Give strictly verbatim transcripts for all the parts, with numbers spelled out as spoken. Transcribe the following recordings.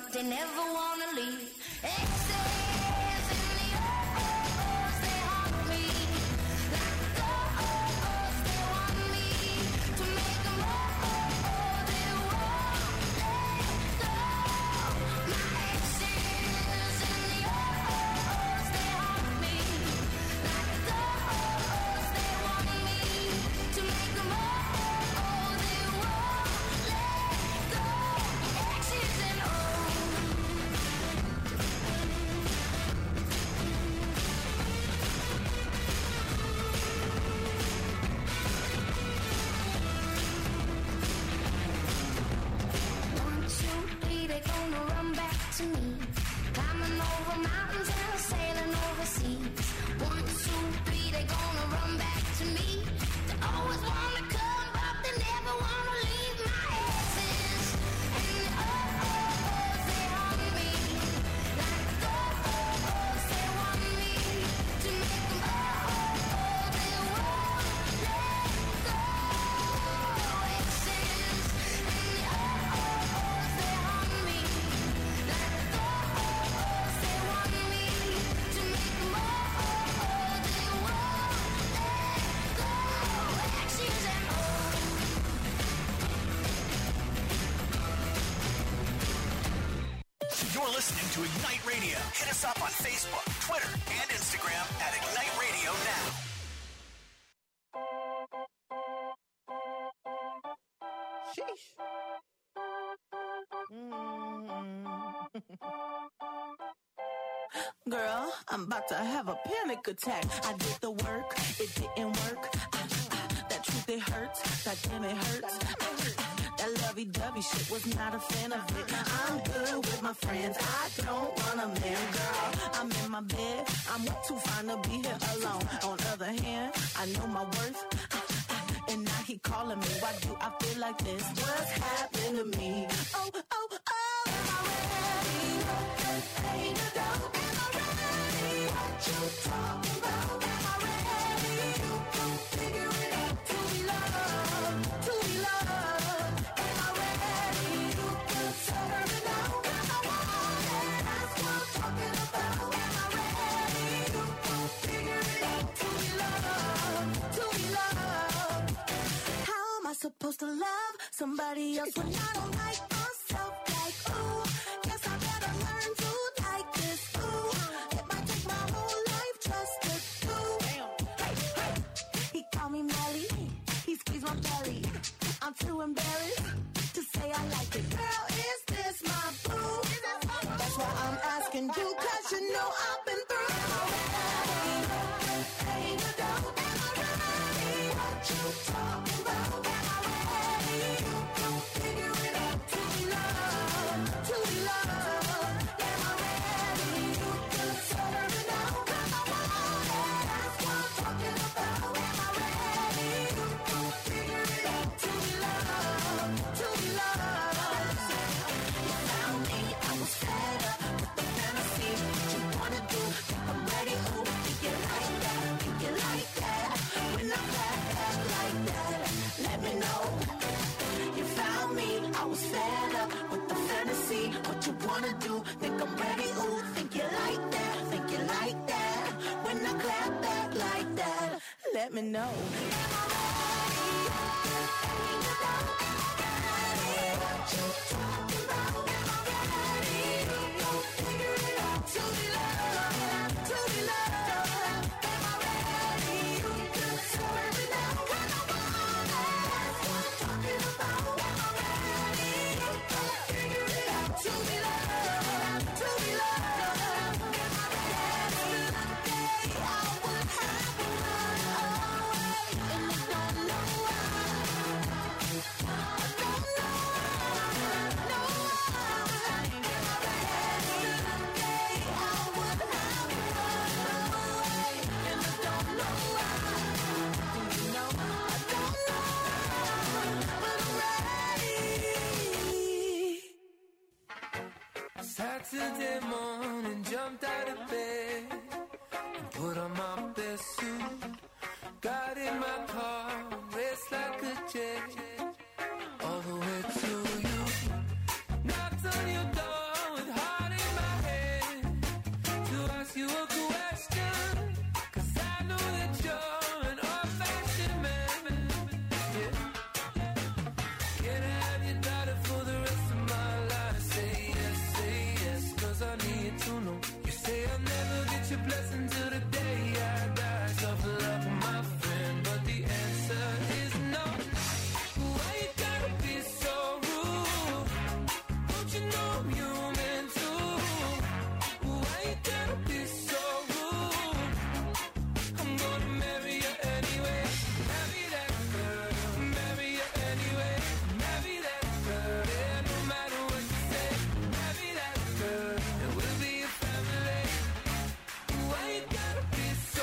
but they never wanna leave. Exes in the oh-ohs, they haunt me. Like oh-ohs, they want me to make them oh-oh, they won't let go. My exes in the oh-ohs, they haunt me. Like oh-ohs, they want me to make them oh-oh, they won't let go. Exes and oh. One, two, three, they gonna run back to me. Climbing over mountains and sailing overseas. One, two, three, they gonna run back to me. They always wanna come, but they never wanna leave. My exes and the oh-ohs, they haunt me. Like oh-ohs, they want me to make them oh-oh, they won't let go. Exes and the oh-ohs, they haunt me. Like oh-ohs, they want me to make them oh-oh, they won't let go. Exes and oh. You're listening to Ignite Radio. Hit us up on Facebook, Twitter, and Instagram at Ignite Radio Now. Sheesh. Girl, I'm about to have a panic attack. I did the work, it didn't work. Ah, ah, that truth, it hurts. That damn, it hurts. Ah, ah, that lovey-dovey shit was not a fan of it. I'm good with my friends. I don't want a man, girl. I'm in my bed. I'm way too fine to be here alone. On the other hand, I know my worth. Ah, ah, and now he calling me. Why do I feel like this? What's happened to me? Oh, oh, oh. Am I ready? Ain't no doubt. Am I ready? What you talking about? Am I ready? You can figure it out. To be loved, to be loved. Am I ready? You can figure it out. Am I wanted? That's what I'm talking about. Am I ready? You can figure it out. To be loved, to be loved. How am I supposed to love somebody else when I don't like myself? Like, ooh, guess I better learn to like this. Ooh, it might take my whole life just to do. Hey, hey. He called me Melly, he squeezed my belly. I'm too embarrassed to say I like it. Girl, is this my boo? That's why I'm asking you, cause you know I've been through. Am I ready? Ain't no doubt. Am I ready? What you talking about? Am I ready? You can figure it out. To be loved, to be loved. Am I ready? You can serve it out. Cause I want it. That's what I'm talking about. Am I ready? You can figure it out. To be loved, to be loved. You found me, I was fed up with the fantasy. What you wanna do? Think I'm ready? Ooh, think you like that? Think you like that? When I back back like that, let me know. You found me, I was fed up with the fantasy. What you wanna do? Think I'm ready? Ooh, think you like that? Think you like that? When I clap back like that, let me know. Am I ready? Ain't no doubt. Am I ready? What you talking about? Am I ready? Don't figure it out. To be loved, to be loved. Am I ready? You can serve it out. Cause I want it. That's what I'm talking about. Am I ready? You can figure it out. To be loved, to be loved. Am I ready? I would have run away, and I don't know why. I don't know why, no why. Am I ready? I would have run away, and I don't know why. You know, I don't know, but I'm ready. Saturday morning, jumped out of bed and put on my best suit. Got in my car, raced like a jet, all the way to you. Knocked on your door with need to know. You say I'll never get your blessing till the day I die. Tough love, my friend, but the answer is no. Why you gotta be so rude? Don't you know I'm human too? Why you gotta be so rude? I'm gonna marry you anyway. Marry that girl, marry you anyway. Marry that girl, yeah, no matter what you say. Marry that girl, and we'll be a family. Why you gotta be so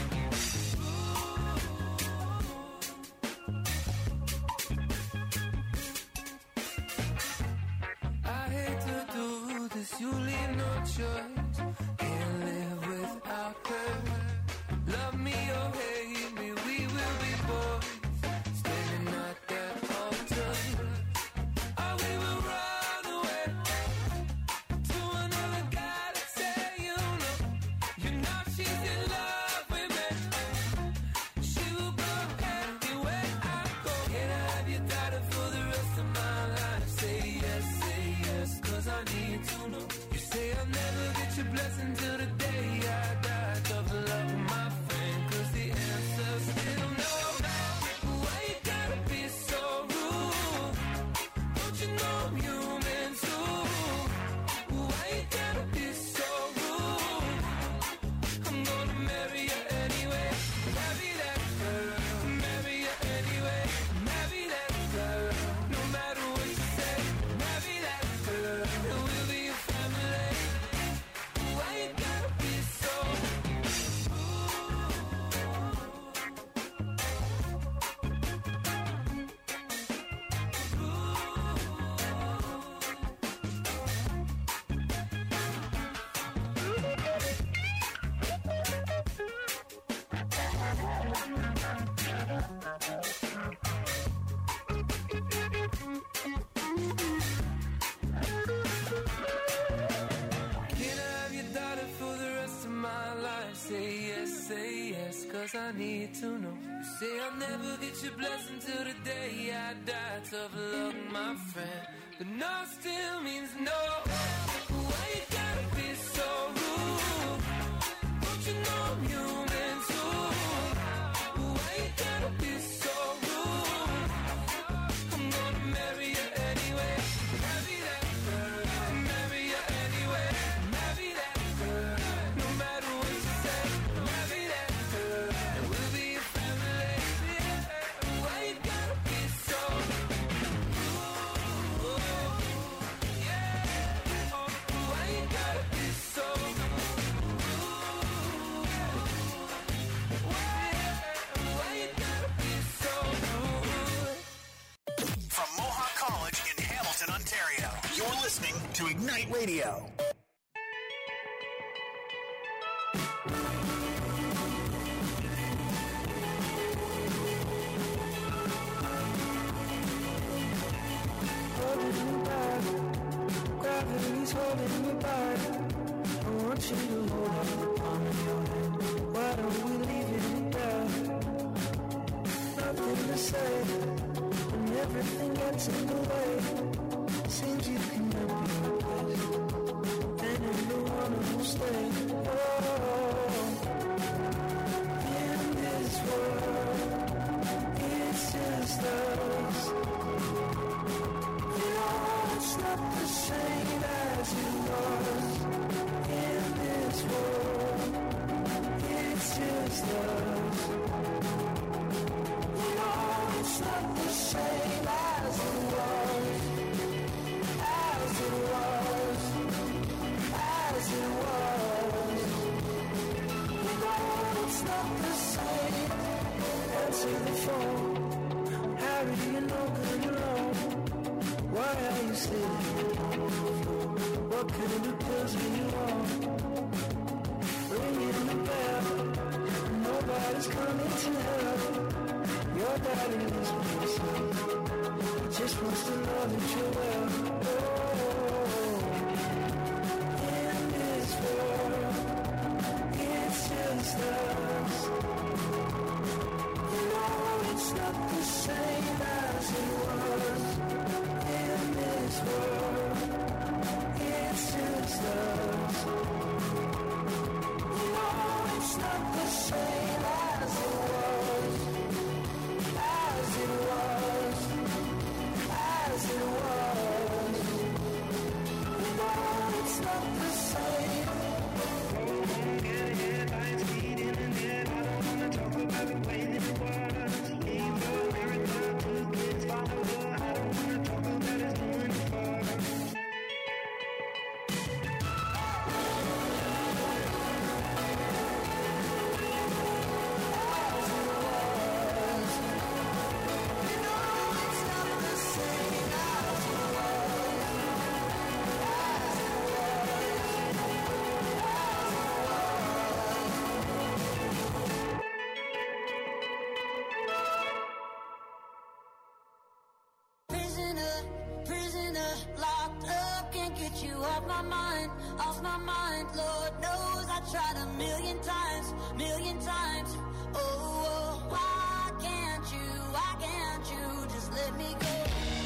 I hate to do this, you leave no choice. Can't live without her. Love me or hate me, we will be boys. Standing at that altar. Oh, we will run away to another guy that say you know. You know she's in love with me. She will go anywhere I go. Can I have your daughter for the rest of my life? Say yes, say yes, cause I need to know. You say I'll never get your blessing till the day I die. Tough love, my friend, cause the answer's still no. Why you gotta be so rude? Don't you know I'm human too? Why you gotta be so rude? I'm gonna marry you anyway. Marry that girl, marry you anyway. Marry that girl, no matter what you say. Marry that girl, and we'll be a family. Why you gotta be so Can I have your daughter for the rest of my life? Say yes, say yes, cause I need to know. You say I'll never get your blessing till the day I die. Tough luck, my friend, but no still means no. Why you gotta be so rude? Don't you know I'm human too? Why you gotta be so rude? I'm gonna marry you anyway. Marry that girl, marry you anyway. Marry that girl, no matter what you say. Marry that girl, and we'll be a family. Why you gotta be so rude? Yeah. Why you gotta be so rude? Why, why you gotta be so rude? From Mohawk College in Hamilton, Ontario, you're listening to Ignite Radio. Holding me back, gravity's holding me back. I want you to hold on the palm of your hand. Why don't we leave it there? Nothing to say, when everything gets in the way. Seems you can never be replaced, and I'm the one who'll stay. Oh, in this world, it's just us. You know it's not the same as it was. In this world, it's just us. You know it's not the same as it was. As it was. As it was. You know it's not the same. Answer the phone. Harry, do you know good and wrong? Why are you sitting on the floor? What kind of pills are you on? Ringing the bell, nobody's coming to help. Your daddy is missing. He just wants to know that you're well. Oh, in this world, it's just us. You know it's not the same as it was. In this world, it's just us. mind, Lord knows I tried a million times, million times. Oh, oh, why can't you, why can't you just let me go?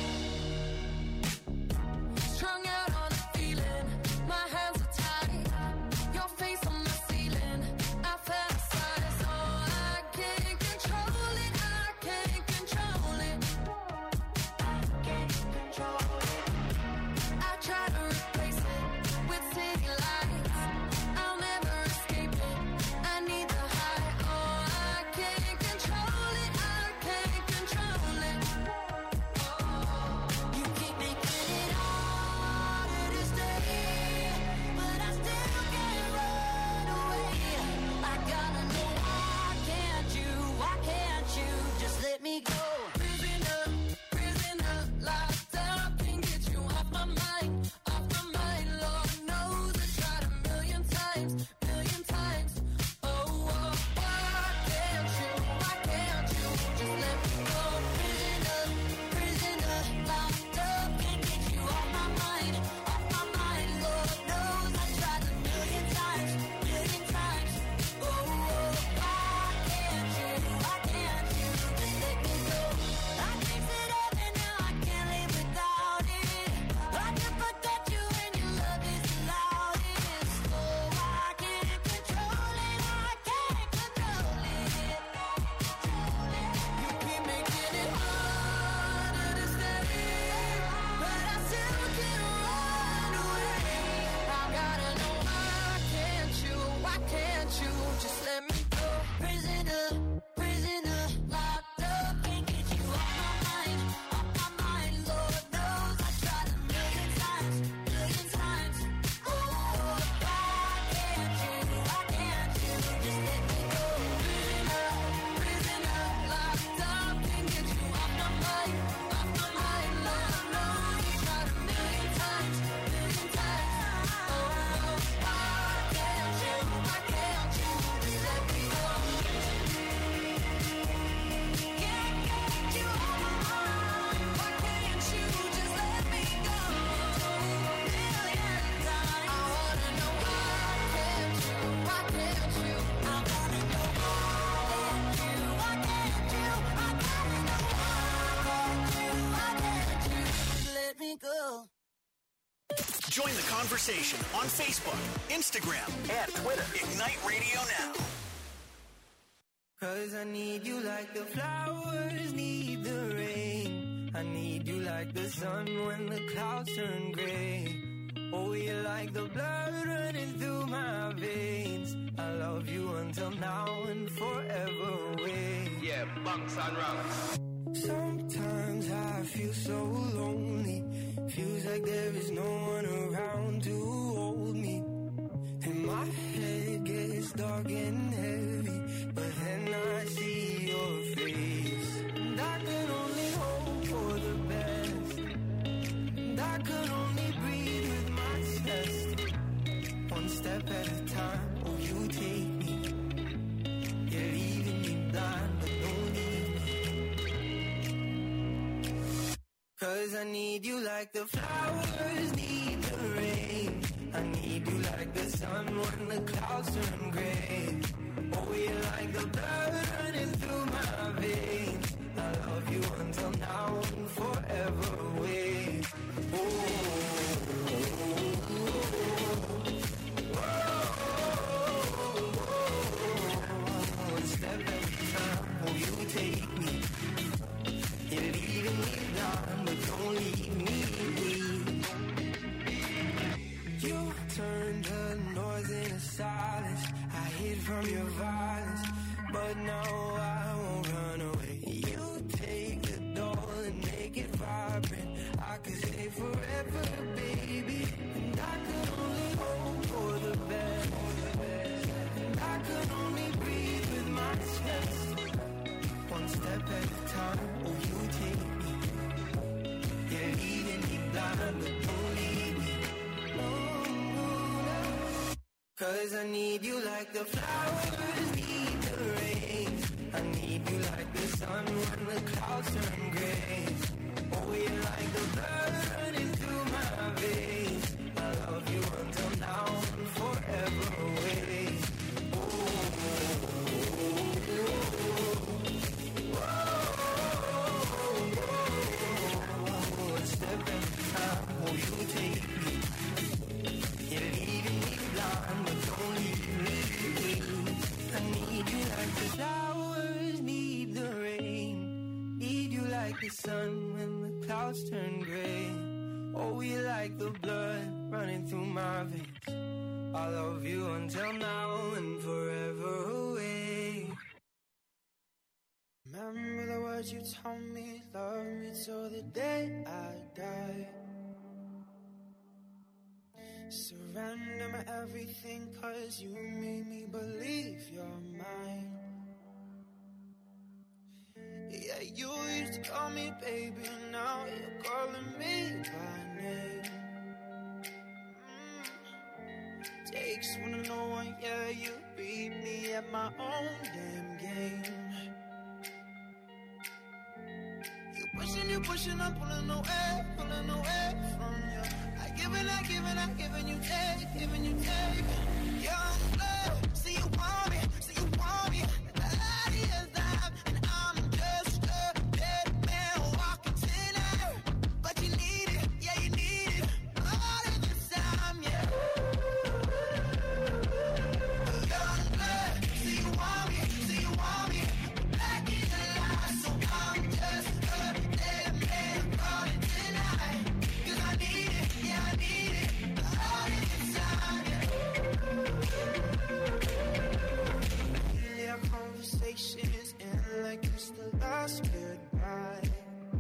Strung out on a feeling, my hands are tied, your face on the ceiling, I fantasize. Oh, I can't control it, I can't control it, I can't control it. I try to replace it with city lights, I'll never escape it, I need the high. Oh, I can't control it, I can't control it. You keep making it harder to stay, but I still can't run away. I gotta know, why can't you, why can't you just let me go? Prisoner, prisoner, locked up, can't get you off my mind, off my mind. Lord knows I tried a million times, million times. Oh, oh, why can't you, why can't you just let me go? Prisoner, prisoner, locked up, can't get you off my mind, off my mind. Lord knows I tried a million times, million times. Oh, oh, why can't you, why can't you just let me go? I tasted heaven, now I can't live without it. I can forget you when your love is the loudest. Oh, I can't control it, I can't control it. You keep making it harder to stay, but I still can't run away. I gotta know, why can't you, why can't you just let me go? Prisoner, prisoner, locked up, can't get you off my mind, off my mind. Lord knows I tried a million times, million times. Oh, why can't you, why can't you just let me go? Prisoner, prisoner, locked up, can't get you off my mind, off my mind. Lord knows I tried a million times, million times. Oh, why can't you, why can't you just let me go? Can't get you off my mind, why can't you just let me go? Million times. I wanna know, why can't you, why can't you? I wanna know, why can't you, why can't you? I gotta know, why can't you, why can't you just let me go? Join the conversation on Facebook, Instagram, and Twitter. Ignite Radio Now. Cause I need you like the flowers need the rain. I need you like the sun when the clouds turn gray. Oh, you're like the blood running through my veins. I love you until now and forever away. Yeah, bunks and rocks. Sometimes I feel so lonely. Feels like there is no one around to hold me. And my head gets dark and heavy, but then I see your face. And I can only hope for the best. And I can only breathe with my chest. One step at a time, oh, you take me. You're leaving me blind, but don't leave me. Cause I need you like the flowers need the rain. I need you like the sun when the clouds turn gray. Oh, you're like the blood running through my veins. I love you until now and forever away. Oh, oh, oh, oh, one step at a time, oh, you take me. You're leaving me blind, but don't leave me. You turned the noise into silence. I hid from your violence, but now I won't run away. You take the doll and make it vibrant. I could stay forever, baby. And I could only hope for the best. And I could only breathe with my chest. One step at a time, oh, you take me. You're leaving me blind, but don't leave me. Cause I need you like the flowers need the rain. I need you like the sun when the clouds turn gray. Oh, you're like the blood running through my veins. I love you until now and forever. through my veins. I love you until now and forever away. Remember the words you told me, love me till the day I die. Surrender my everything, cause you made me believe you're mine. Yeah, you used to call me baby, now you're calling me by name. mm. Takes one to know one, yeah, you beat me at my own damn game. You pushing, you pushing, I'm pulling away, pulling away from you. I give and I give and I give and you take, give and you take. Young blood, see you want me, see you want me. The idea that and I'm just a dead man walking tonight. But you need it, yeah you need it, all of this time, yeah. Young blood, see you want me, see you want me. Back in the line, so I'm just a dead man calling tonight. Cause I need it, yeah I need it, all of this time, yeah. Really our conversations end like it's the last goodbye.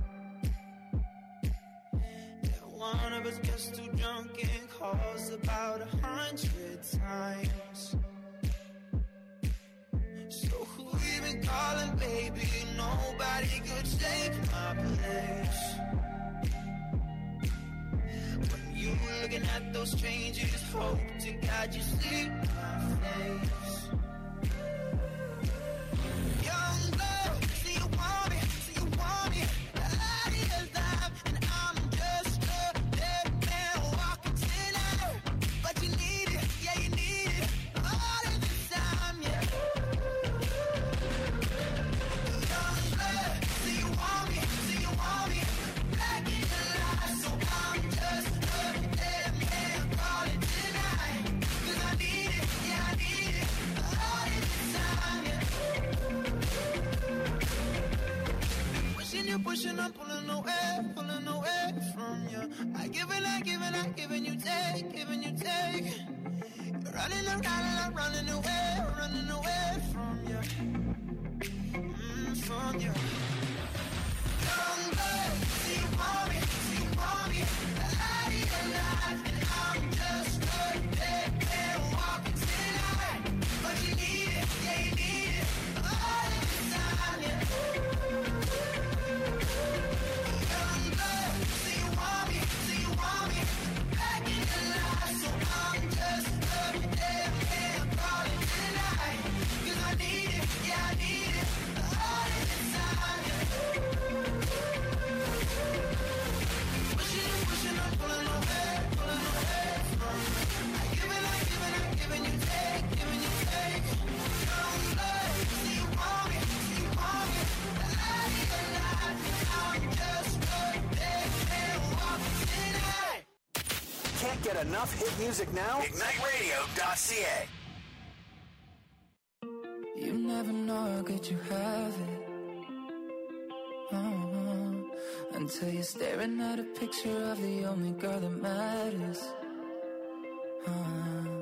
Yeah, one of us gets too drunk and calls about a hundred times. So who you been calling, baby? Nobody could take my place. When you looking at those strangers, hope to God you see my face. Young blood, see you want me, see you want me. The idea's live, and I'm just a dead man walking tonight. But you need it, yeah you need it, all of this time, yeah. Young blood, see you want me, see you want me. Back in the line, so I'm just a dead man calling tonight. Cause I need it, yeah I need it, all of this time, yeah. Pushing you, pushing, I'm pulling away, pulling away from you. I give and I give and I give and you take, give and you take. You're running around and I'm running away, running away from you, mm, from you. Young blood, see you want me, see you want me. The idea alive, and I'm just a dead man walking tonight. But you need it, yeah you need it, all of this time, yeah. Young blood, see you want me, see you want me. Back in the line, so I'm just a dead man calling tonight. Cause I need it, yeah I need it, all of this time, yeah. Pushing and pushing, I'm pulling away, pulling away from you. I give and I give and I give and you take, give and you take. Young blood, see you want me, see you want me. The idea alive, and I'm just a dead man walking tonight. Can't get enough hit music now? Ignite Radio dot C A. You never know how good you have it. Oh, until you're staring at a picture of the only girl that matters. Oh,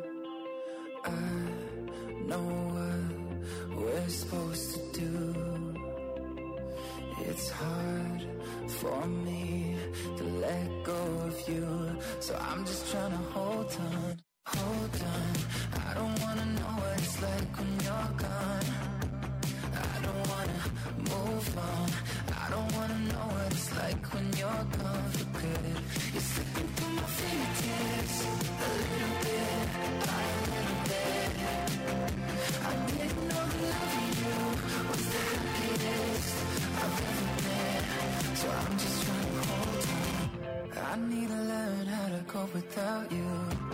I know what we're supposed to do. It's hard for me to let go of you, so I'm just trying to hold on, hold on. I don't wanna know what it's like when you're gone. I don't wanna move on. I don't wanna know what it's like when you're gone for good. You're slipping through my fingertips, a little bit, by a little bit. I didn't know that loving you was the happiest I've ever been, so I'm just trying to hold on. I need to learn how to cope without you.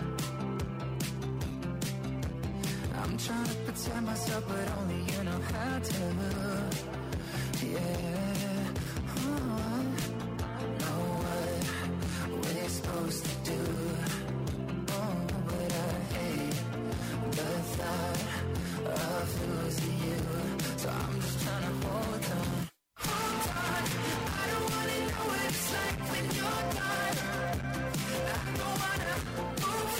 I'm trying to protect myself, but only you know how to. Yeah, oh, know what we're supposed to do. Oh, but I hate the thought of losing you, so I'm just trying to hold on. Hold on, I don't wanna know what it's like when you're gone. I don't wanna move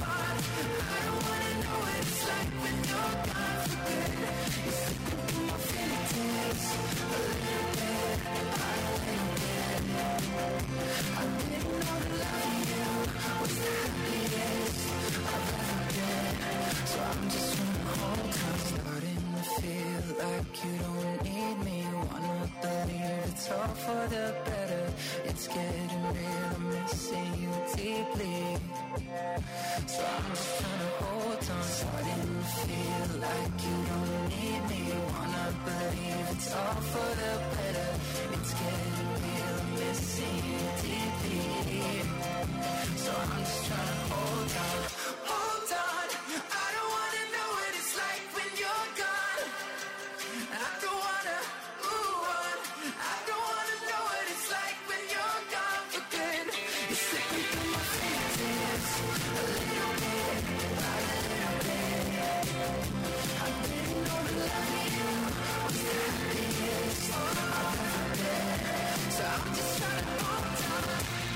like you don't need me. Wanna believe it's all for the better. It's getting real, I'm missing you deeply. So I'm just trying to hold on. Starting to feel like you don't need me. Wanna believe it's all for the better. It's getting real, I'm missing you deeply. So I'm just trying to hold on. Hold on. I don't wanna know what it's like when you're gone. I don't wanna move on. I don't wanna know what it's like when you're gone for good. You slip me through my fingers a little bit by a little bit. I didn't know that loving you was the happiest I've ever been. So I'm just trying to hold on.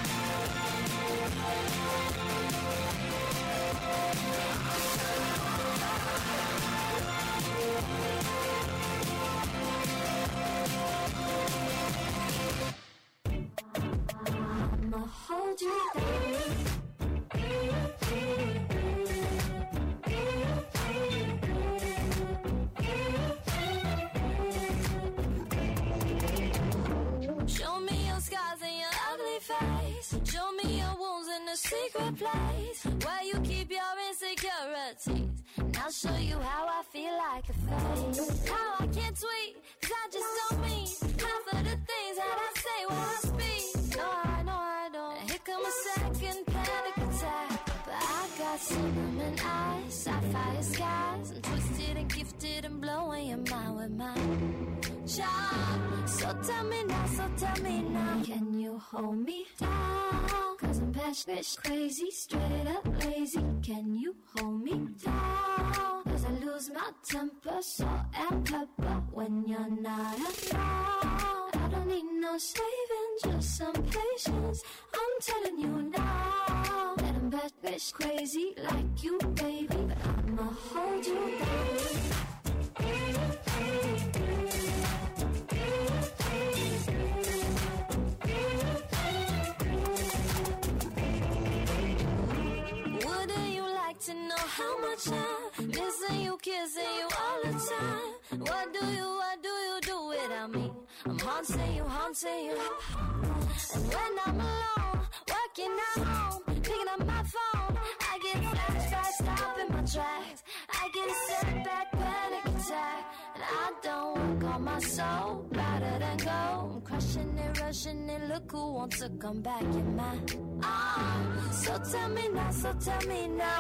I'ma hold you down. Show me your scars and your ugly face. Show me your wounds in a secret place where you keep your insecurities. And I'll show you how I feel like a face. How I can't tweet, cause I just don't mean half of the things that I say when I speak. No, I know I don't. Here come a second panic attack. But I got cinnamon eyes, sapphire skies. I'm twisted and gifted and blowing your mind with my charm. So tell me now, so tell me now, can you hold me down? Cause I'm bad bitch crazy, straight up lazy. Can you hold me down? Cause I lose my temper, salt and pepper when you're not around. I don't need no saving, just some patience. I'm telling you now that I'm bad bitch crazy like you, baby. But I'ma hold you down. Wouldn't you like to know how much I'm missing you, kissing you all the time? What do you, what do you do without me? I'm haunting you, haunting you. And when I'm alone, working at home, picking up my phone, I get flashbacks, stopping my tracks. I get a setback, panic attack. And I don't work on my soul, rather than go. I'm crushing it, rushing it, look who wants to come back in my arms. So tell me now, so tell me now,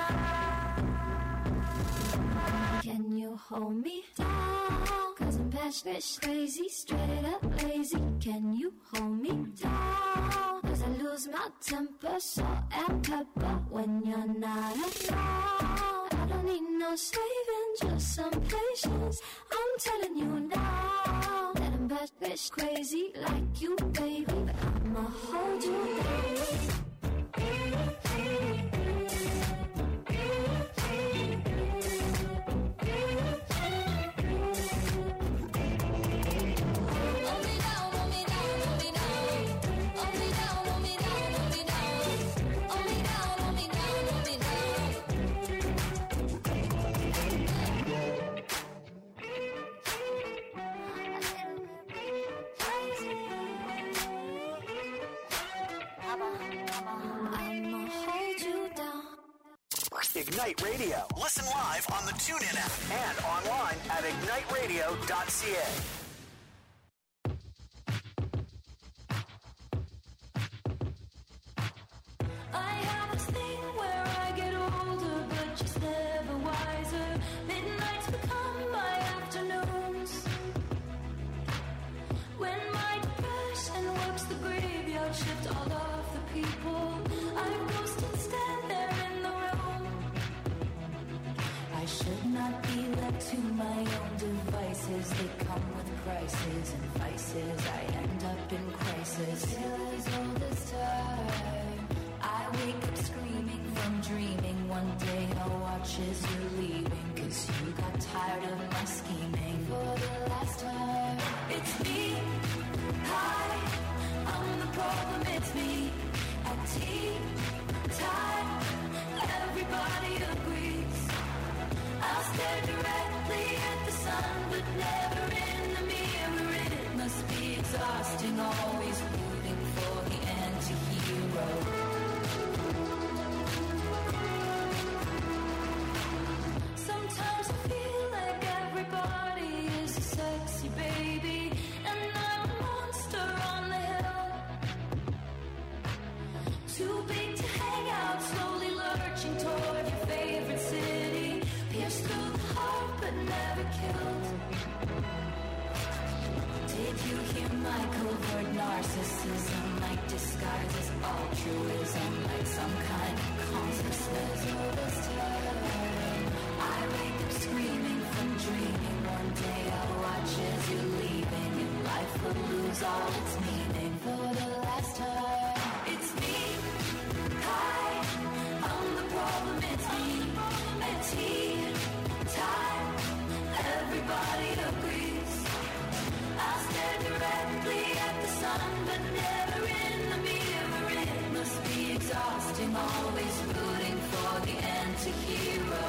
can you hold me down? Cause I'm passionate, crazy, straight up lazy. Can you hold me down? Cause I lose my temper, salt and pepper when you're not around. I don't need no saving, just some patience. I'm telling you now that I'm bad bitch crazy like you, baby. But I'ma hold you down. Ignite Radio. Listen live on the TuneIn app and online at ignite radio dot c a. I have this thing where I get older, but just never wiser. Midnights become my afternoons. When my depression works the graveyard shift all of the people, I ghost and stand there in the room. I should not be left to my own devices. They come with prices and vices. I end up in crisis. Still as old as time, I wake up screaming from dreaming. One day I'll watch as you're leaving, cause you got tired of my scheming. For the last time, it's me. Hi, I'm the problem, it's me. At tea time, everybody agrees. I'll stare directly at the sun, but never in exhausting, always rooting for the anti-hero. Sometimes I feel like everybody is a sexy baby, and I'm a monster on the hill. Too big to hang out, slowly lurching toward your favorite city. Pierced through the heart but never killed. Did you hear my covert narcissism? Like disguises altruism, like some kind of consciousness of this time. I wake up screaming from dreaming. One day I'll watch as you're leaving, and life will lose all its meaning for the last time. It's me, hi, I'm the problem, it's me. At tea time, everybody agrees. I stare directly at the sun, but never in the mirror. It must be exhausting, always rooting for the anti-hero.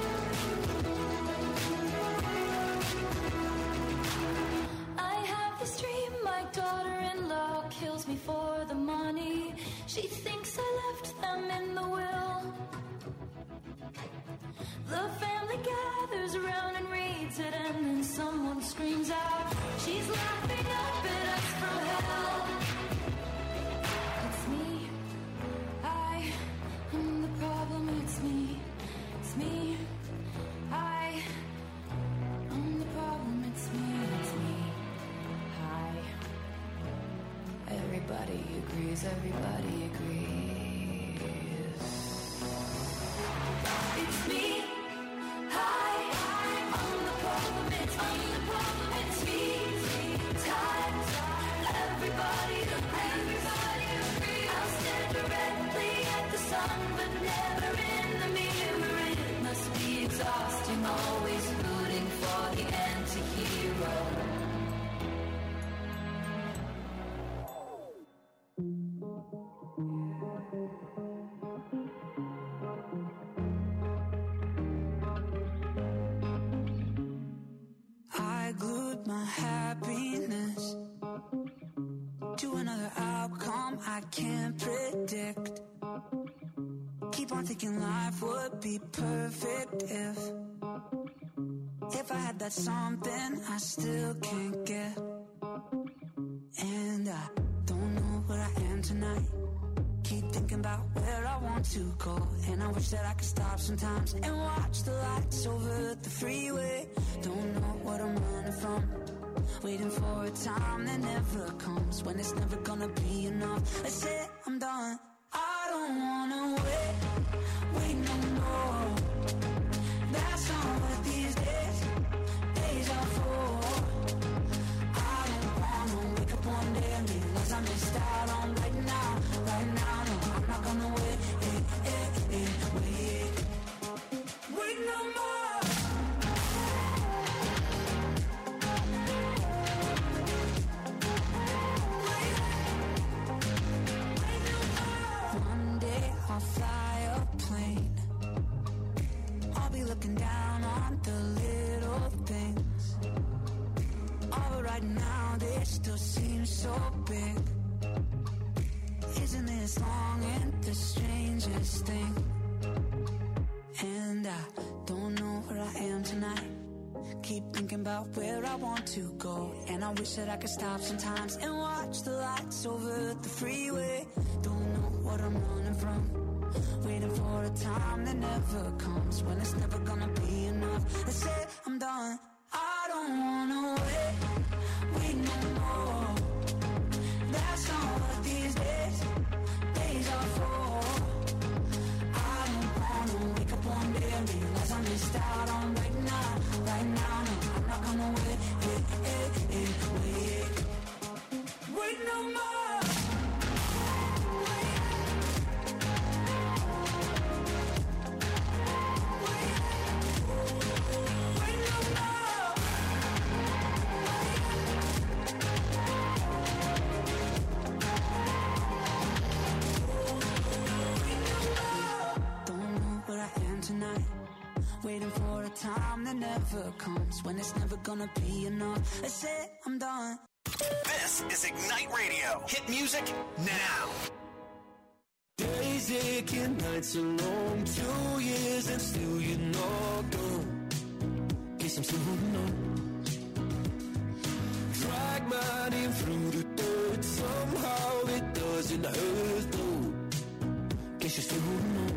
I have this dream, my daughter-in-law kills me for the money. She thinks I left them in the will. The family gathers around and reads it, and then someone screams out, she's laughing up at us from hell. It's me, I am the problem, it's me, it's me, I am the problem, it's me, it's me, hi. Everybody agrees, everybody agrees. It's me. Hi, I'm the problem, it's me, the problem, it's me. Times, everybody agrees, I'll stare directly at the sun, but never in the mirror. It must be exhausting, always rooting for the anti-hero. I glued my happiness to another outcome I can't predict. Keep on thinking life would be perfect if If I had that something I still can't get. And I don't know where I am tonight. Keep thinking about where I want to go, and I wish that I could stop sometimes and watch the lights over the freeway. Don't know what I'm running from, waiting for a time that never comes, when it's never gonna be enough. I said I'm done, I don't wanna wait, wait no more. That's not what these days, days are for. I don't wanna wake up one day and realize I missed out on right now, right now. No, I'm not gonna wait, eh, eh, eh, wait, wait no more. One day I'll fly a plane. I'll be looking down on the little things. All but right now they still seem so big. Isn't this long and the strangest thing? And I don't know where I am tonight. Keep thinking about where I want to go, and I wish that I could stop sometimes and watch the lights over the freeway. Don't know what I'm running from, waiting for a time that never comes, when it's never gonna be enough. I said I'm done, I don't wanna wait, wait no more. That's not what these days, days are for. I don't wanna wake up one day and realize I missed out on right now, right now. No, I'm not gonna wait, wait, wait, wait, wait, wait no more. Waiting for a time that never comes, when it's never gonna be enough. I said I'm done. This is Ignite Radio. Hit music now. Days aching, nights are long, two years and still you're not gone. Guess I'm still holding on. Drag my name through the dirt, somehow it doesn't hurt though. Guess you're still holding on.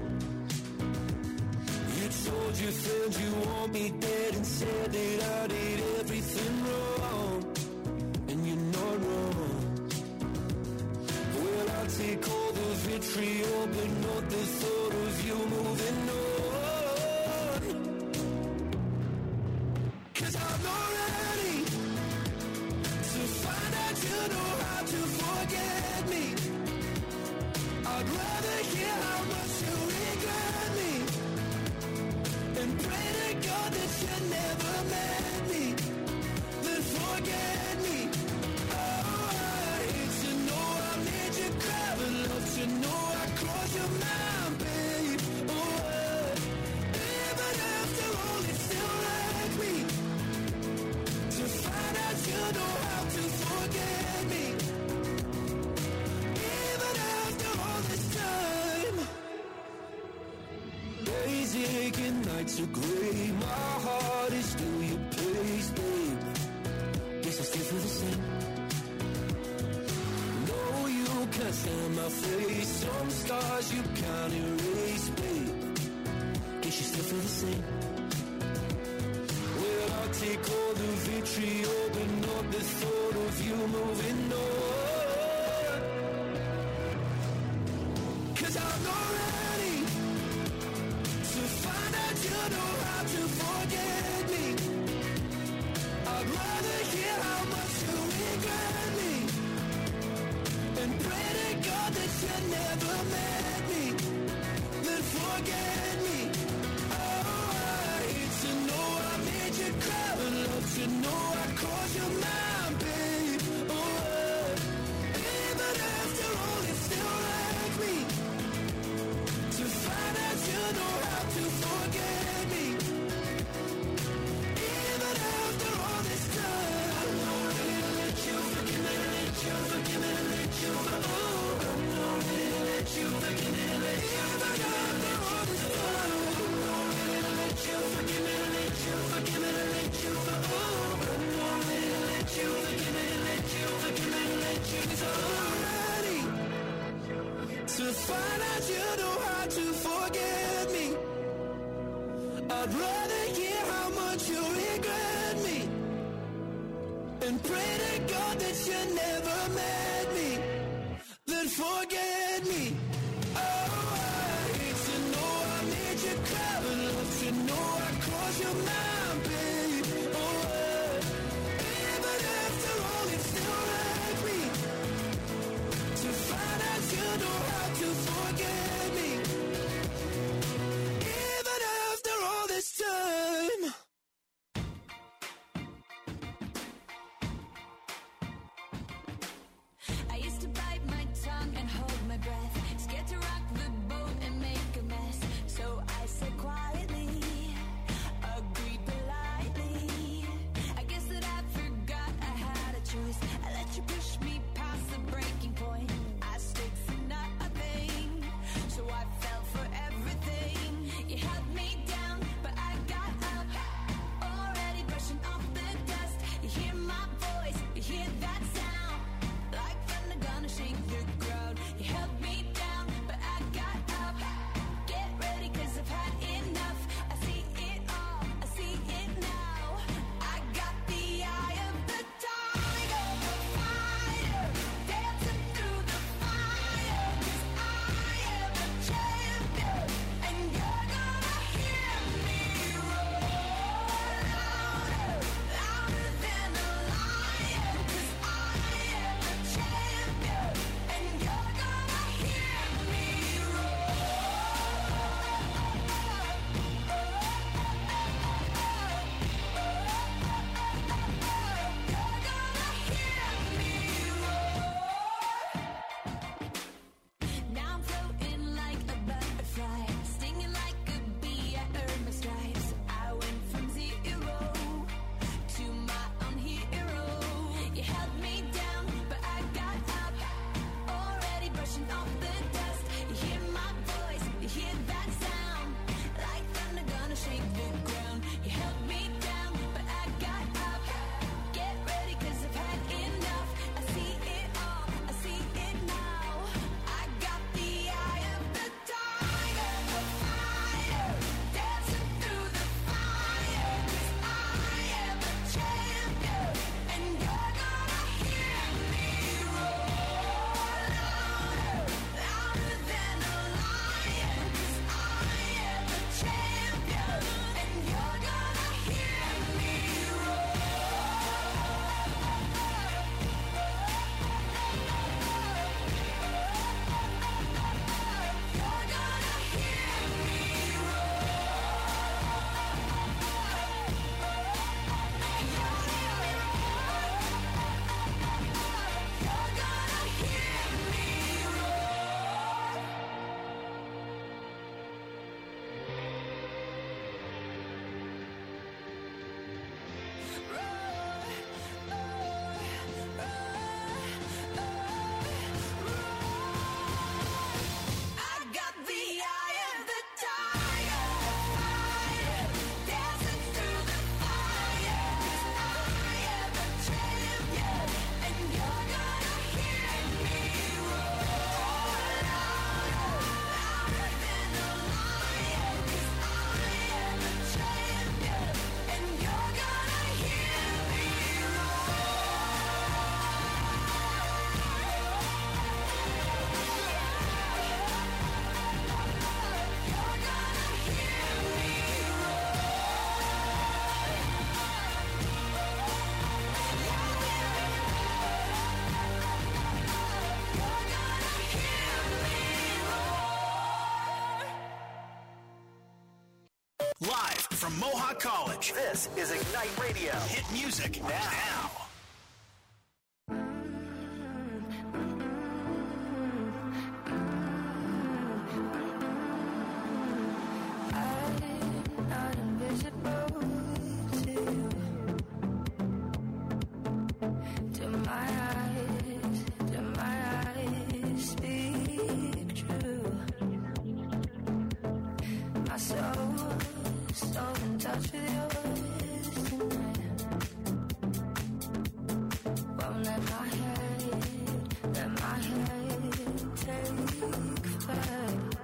You told your friends you want me dead and said that I did everything wrong. And you're not wrong. Well, I'll take all the vitriol, but not the thought of you moving on. 'Cause I'm not ready to find out you know how to forget me. I'd rather hear how much you regret me and pray to God that you never met me, then forget me. You know I crossed your mind, babe. Oh, uh, even after all, it still like me to find out you know how to forget me. Even after all this time, days aching, nights are gray. My heart is still your place, babe. Guess I still feel the same. Can't stand my face. Some scars you can't erase, babe. Guess you still feel the same. Well, I'll take all the vitriol, but not the thought of you moving on. 'Cause I'm not ready to find out you know how to forget me. I'd rather hear how much you regret me and pray to God that you never met me, then forget me. Oh, I hate to know I made you cry, but love to know I crossed your mind, babe. Oh, uh, even after all, it's still like me to find out you know how to forget me. Even after all this time, I'm not ready to let you forgive me, let you forgive me, let you forgive me. You forgive me, let you forgive me, all this time. I'm not ready to let you forgive me, let you forgive me, let you forgive me. I'm not ready to let you forgive me, let you forgive me, let you. 'Cause I'm ready to find out you know how to forget me. I'd rather hear how much you regret me and pray to God that you never met me, then forget me. Oh, I hate to know I made you cry, but love to know I crossed your mind, babe. Oh, uh, even after all, it's still like me to find out you know how to forget me. Even after all this time. I used to bite my tongue and hold my breath, scared to rock the boat and make a mess. So I said quietly, agreed Rock College. This is Ignite Radio. Hit music now. I'm not invisible to you. To my eyes, to my eyes, speak true. My soul, so in touch with yours tonight. Won't let my head, let my head take flight.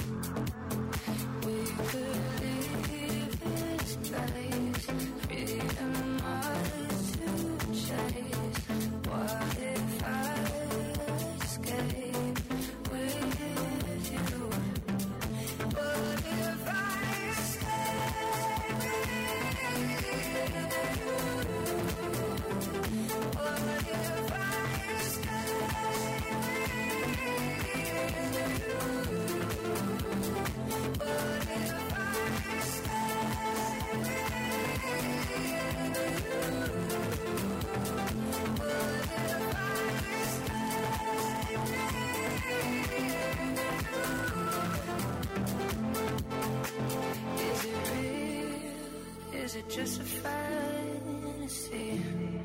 We could leave this place, freedom ours to chase. What if I escape with you? What if I escape with you? What if I escape with you? What if I escape with you? What if I Is it real? Is it just a fantasy?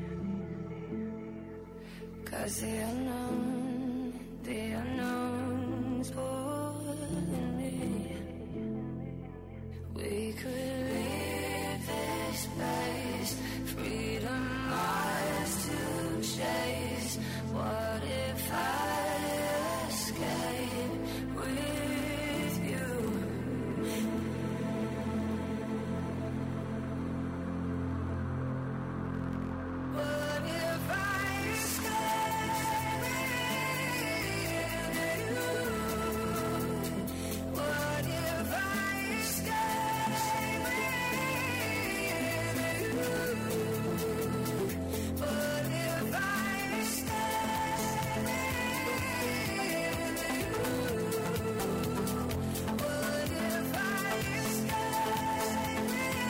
'Cause the unknown, the unknown's holding me. We could leave this place, freedom ours to chase. What if I escape with you? What if I escape with you? What if I escape with you? What if I escape with you? What if I escape with you?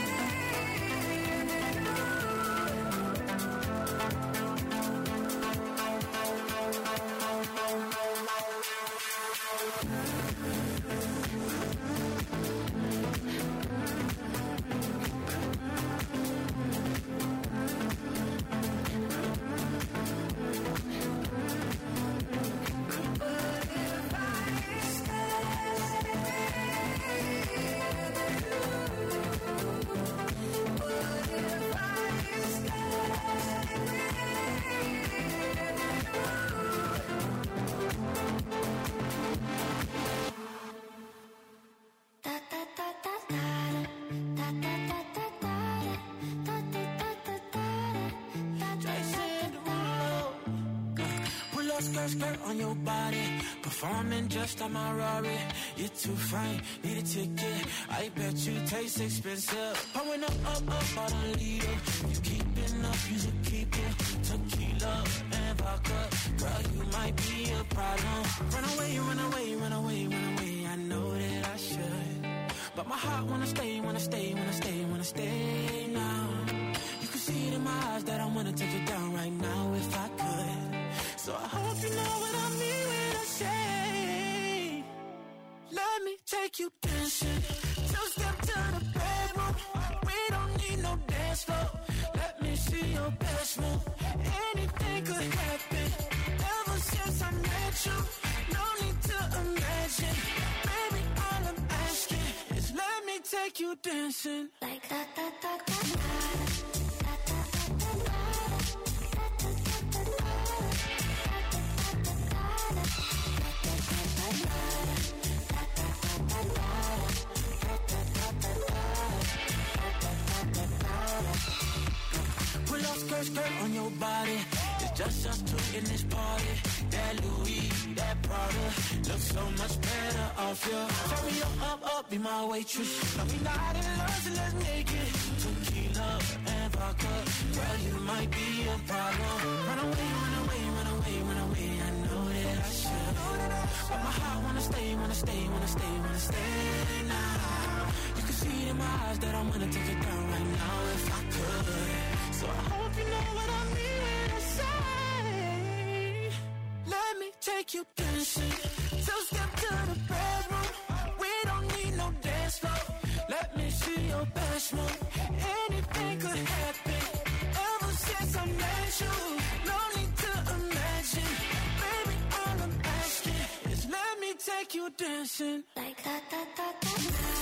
Pull up skirt, skirt on your body. Performing just on my Rari. You're too fine, need a ticket. I bet you taste expensive. Pouring up, up, up, out a leader. You keeping up, you should keep it. Tequila and vodka. Girl, you might be a problem. Run away, run away, run away, run away. I know that I should. But my heart wanna stay, wanna stay, wanna stay, wanna stay now. You can see it in my eyes that I wanna take it down right now if I could. So I hope you know what I mean when I say, let me take you dancing. Two step to the bedroom. We don't need no dance floor. Let me see your best move. Anything could happen. Ever since I met you, no need to imagine. Baby, all I'm asking is let me take you dancing. Like that, that, that, that, that. Pull up skirt, skirt on your body. It's just us two in this party. That Louis, that Prada looks so much better off you. Turn me up, up, up, be my waitress. No, we not in love, so let's make it. Tequila and vodka. Girl, you might be a problem. Run away, run away, run away, run away. I know that I should. But my heart wanna stay, wanna stay, wanna stay, wanna stay now. You can see in my eyes that I wanna take it down right now if I could. So I hope you know what I mean when I say, let me take you dancing. Two step to the bedroom. We don't need no dance floor. Let me see your best move. Anything could happen. Ever since I met you, no need to imagine. Baby, all I'm asking is let me take you dancing. Like that, that, that, that.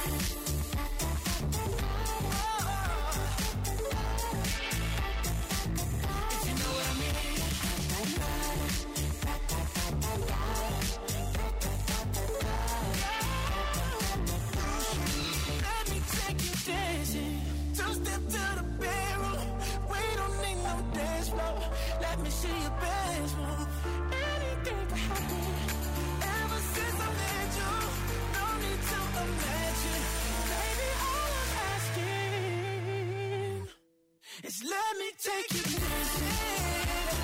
Let me see your best move. Anything could happen. Ever since I met you, no need to imagine. Baby, all I'm asking is let me take you dancing.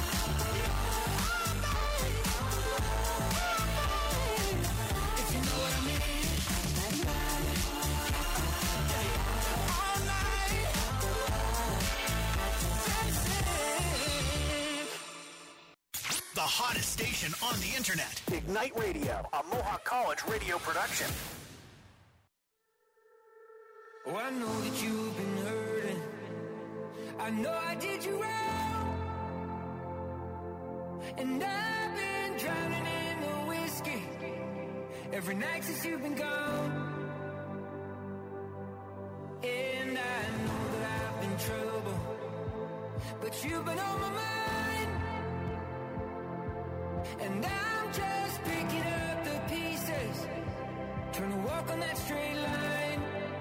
If you know what I mean. All night. The hottest station on the internet. Ignite Radio, a Mohawk College radio production. Oh, I know that you've been hurting. I know I did you wrong. And I've been drowning in the whiskey every night since you've been gone. And I know that I've been trouble, but you've been on my mind. And I'm just picking up the pieces, trying to walk on that straight line.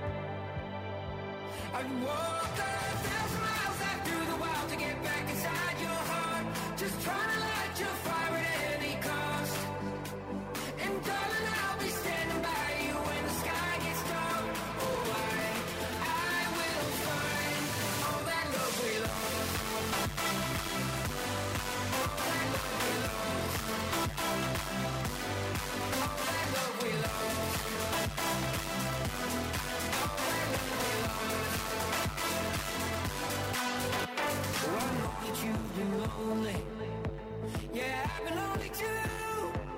I'd walk a thousand miles out through the wild to get back inside your heart, just trying to light your fire at any cost. And darling, I'll be standing by you when the sky gets dark. Oh, I, I will find all that love we lost. All that love we lost. All that love we lost. All that love we lost. Oh, I know that you've been lonely. Yeah, I've been lonely too.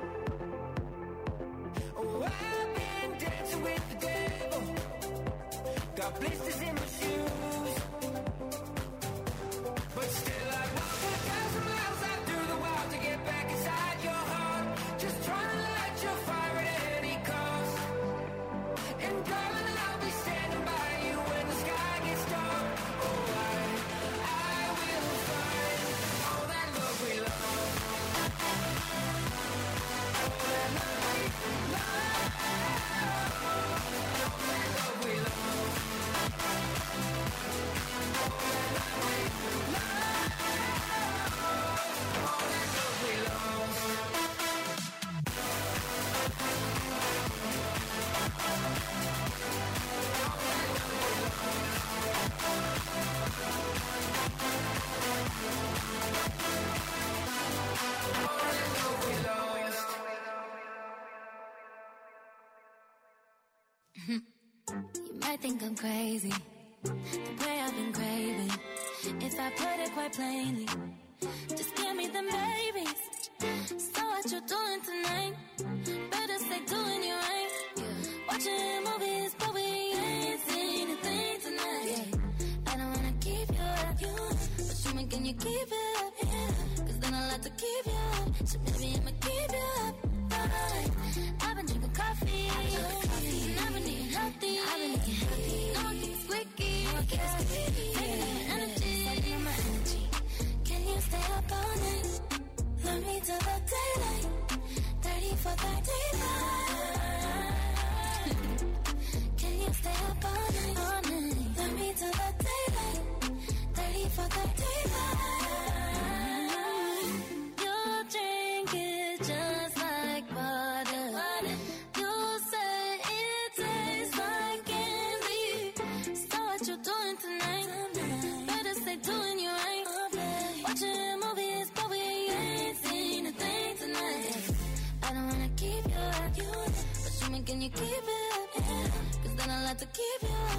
Oh, I've been dancing with the devil. Got blisters in my shoes. But still I walk a thousand miles out through the wild to get back inside your heart, just trying to light your fire at any cost. And darling, I'll be standing by you when the sky gets dark. Oh, I, I will find all that love we lost. All that love we lost. All that love we lost. All that love we lost. All that love we lost. You might think I'm crazy, the way I've been craving. If I put it quite plainly, just give me them babies. So what you doing tonight? Better stay doing you right. Watching movies, but we ain't seen a thing tonight. I don't wanna keep you up, but you can you keep it up? Cause then I'll have to keep you up. So maybe I'ma keep you up. Alright. I've been drinking coffee, I've been drinking coffee. And I've been eating healthy, I've been eating healthy. No one keeps squeaky, no one keeps squeaky. Taking on my energy, taking on my energy. Can you stay up all night? Love me till the daylight. Thirty for thirty-nine. Can you stay up all night? All night. Love me till the daylight. Thirty for thirty-nine. Your drink is just like water. You say it tastes like candy. So what you doing tonight? Better stay doing you right. Watching movies, but we ain't seen a thing tonight. I don't wanna keep you up, but you can you keep it up? Cause then I'll have to keep you up.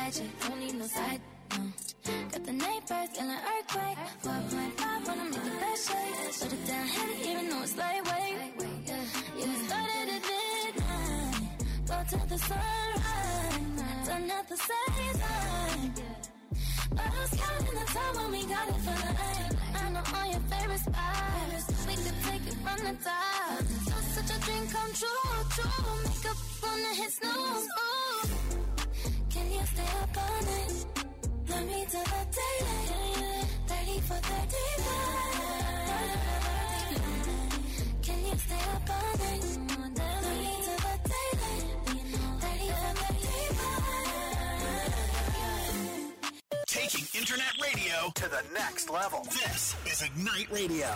side chick, don't need no side, no. Got the neighbors in an earthquake. four point five wanna make the best shake. Put it down heavy even though it's lightweight. Yeah, yeah, started at midnight, go till the sunrise. Done at the same time. But I was counting the time when we got it for life. I know all your favorite spots. We could take it from the top. Just such a dream come true, true. Makeup wanna hit snooze. Ooh. Can you stay up all night? Love me till the daylight. thirty for thirty-five. Can you stay up all night? Love me till the daylight. thirty for thirty-five. Taking internet radio to the next level. This is Ignite Radio.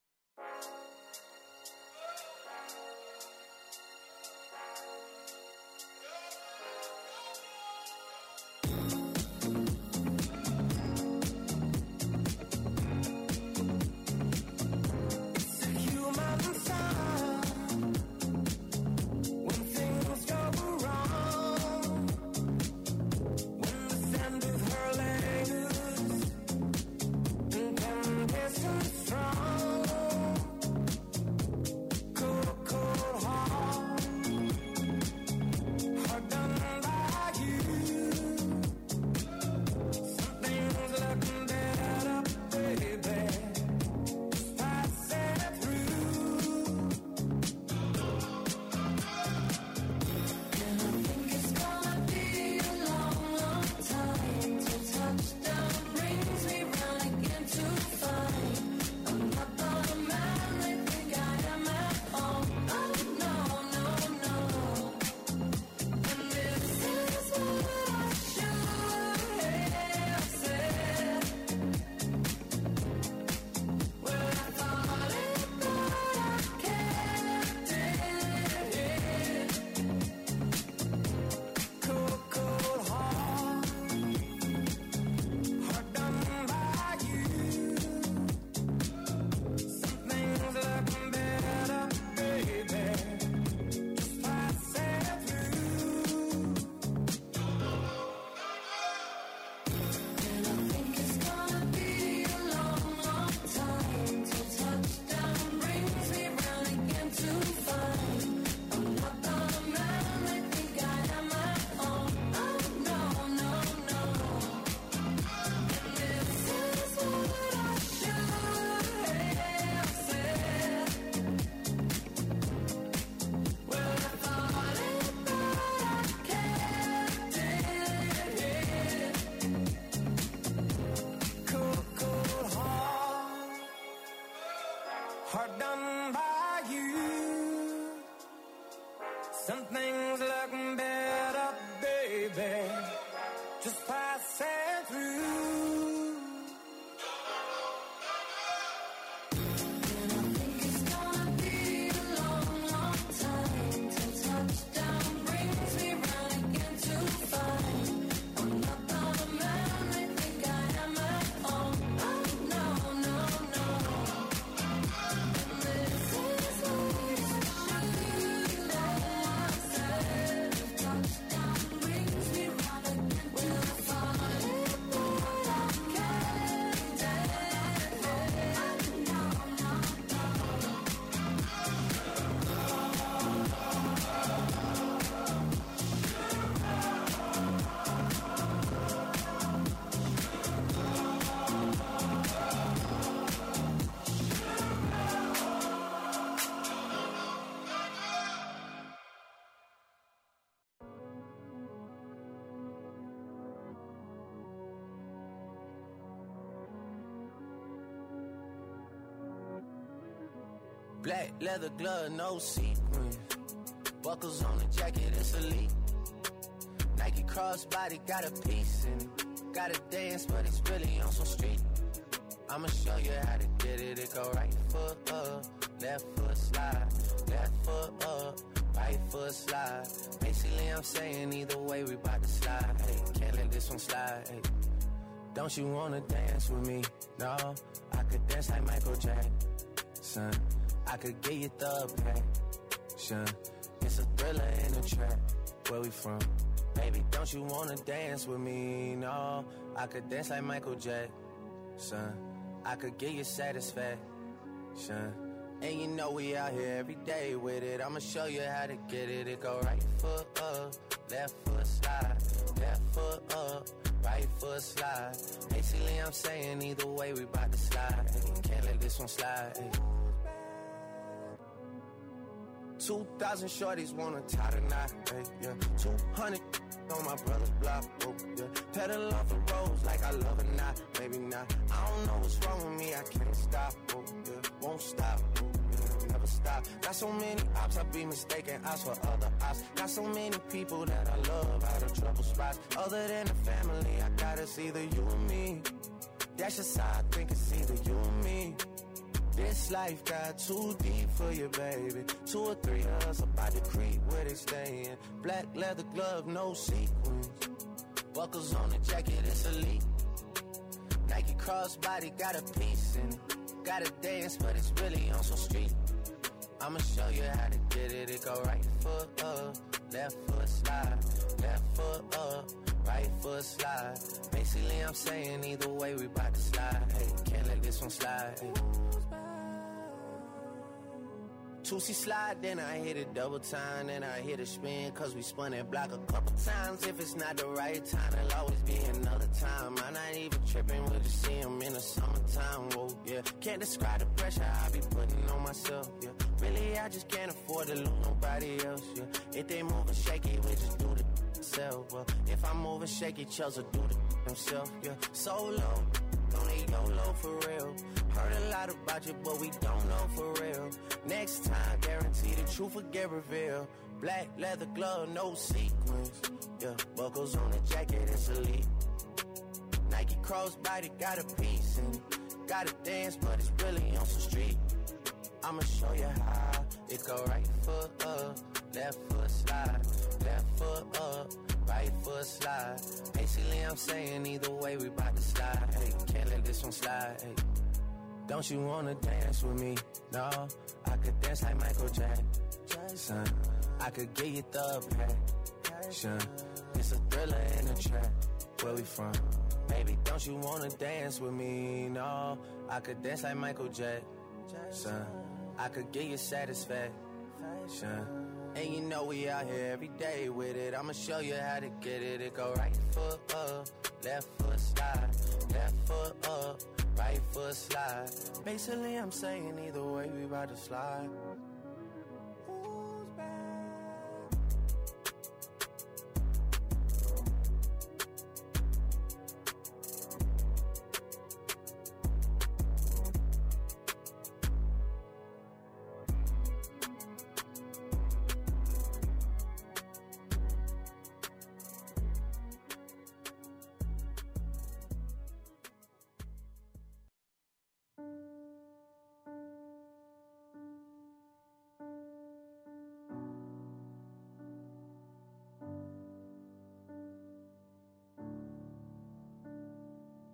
Hard done by you. Some things look better, baby. Just passing through. And I think it's gonna be a long, long time till touchdown brings me round again to find I'm not the man they think I am at home. Oh no, no, no. And this is what I should know myself. Touchdown brings me round again to find what I can't take. No, no, no. Black leather glove, no sequins. Buckles on the jacket, it's elite. Nike crossbody got a piece in it. Gotta dance, but it's really on some street. I'ma show you how to get it. It go right foot up, left foot slide, left foot up, right foot slide. Basically, I'm saying either way, we bout to slide. Hey, can't let this one slide. Hey. Don't you wanna dance with me? No, I could dance like Michael Jackson. I could get you the passion. It's a thriller in a trap. Where we from? Baby, don't you wanna dance with me? No, I could dance like Michael Jackson. I could give you satisfaction. And you know we out here every day with it. I'ma show you how to get it. It go right foot up, left foot slide, left foot up, right foot slide. Basically, I'm saying either way we bout to slide. Can't let this one slide. Two thousand shorties wanna tie the knot, hey, yeah. Two hundred on my brother's block, oh, yeah. Pedal off the roads like I love it, not, maybe not. I don't know what's wrong with me, I can't stop, oh, yeah. Won't stop, oh, yeah. Never stop. Got so many ops, I be mistaken ops for other ops. Got so many people that I love out of trouble spots. Other than the family, I got it's either you or me. That's just how I think it's either you or me. This life got too deep for you, baby. Two or three of us about to creep where they stayin'. Black leather glove, no sequins. Buckles on the jacket, it's elite. Nike crossbody got a piece in it. Gotta dance, but it's really on some street. I'ma show you how to get it. It go right foot up, left foot slide, left foot up, right foot slide. Basically, I'm saying either way we bout to slide. Hey, can't let this one slide. Hey. Two-C slide, then I hit it double time, then I hit a spin, cause we spun that block a couple times. If it's not the right time, it'll always be another time. I'm not even tripping, we'll just see him in the summertime, whoa, yeah. Can't describe the pressure I be putting on myself, yeah. Really, I just can't afford to lose nobody else, yeah. If they moving shaky, we just do the themselves, well. If I'm moving shaky, Chels will do the himself, yeah. Solo, only YOLO for real. Heard a lot about you, but we don't know for real. Next time, guarantee the truth will get revealed. Black leather glove, no sequins. Yeah, buckles on the jacket, it's elite. Nike crossbody got a piece in it. Gotta dance, but it's really on some street. I'ma show you how. It go right foot up, left foot slide, left foot up, right foot slide. Basically, I'm saying either way we bout to slide. Hey, can't let this one slide. Hey. Don't you wanna dance with me? No, I could dance like Michael Jackson. I could get you the passion. It's a thriller in a trap. Where we from? Baby, don't you wanna dance with me? No, I could dance like Michael Jackson. I could get you satisfaction. And you know we out here every day with it. I'ma show you how to get it. It go right foot up, left foot slide, left foot up, right foot slide. Basically, I'm saying either way we about to slide. Who's back?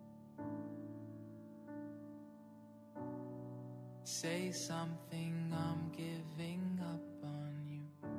Say something, I'm